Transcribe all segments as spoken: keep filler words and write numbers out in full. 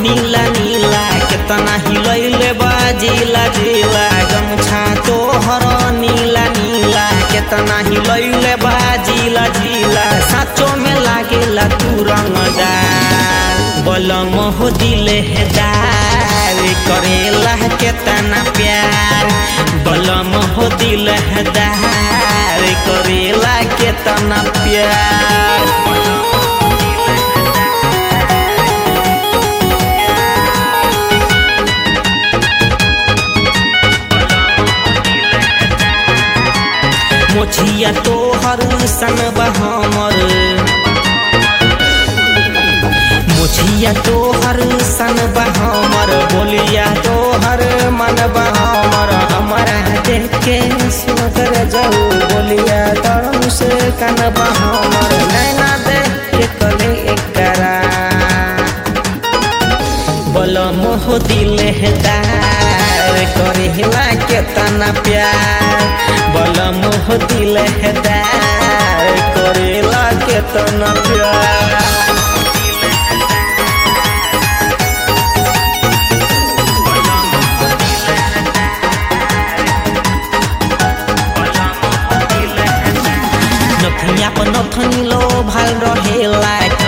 नीला नीला केतना हिलैले बाजिला जिला गमछा तोहर नीला नीला केतना हिलैले बाजिला जिला साचो में लागेला तू रंगदार बलम हो दिले है दार करेला केतना प्यार बलम हो दिल है दार करेला केतना प्यार मोछिया तोहर सन हमर मोछिया तोहर सन हमर बोलिया तोहर मन हमर हमारा देख के सुनकर जाऊ बोलिया तरम से कन हमर नैना देख के कले एकरा बलम हो दिल है दार करेला केतना प्यार बलम हो दिल है दार करेला केतना प्यार नथिया पर नथनी लो भाल रहेला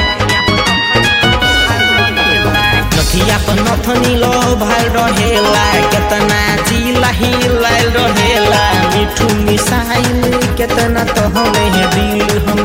नथिया पर नथनी लो भाल रहेला केतना जिला हिलाल रहेला मिठू मिसाइल केतना तो हमें दिल हम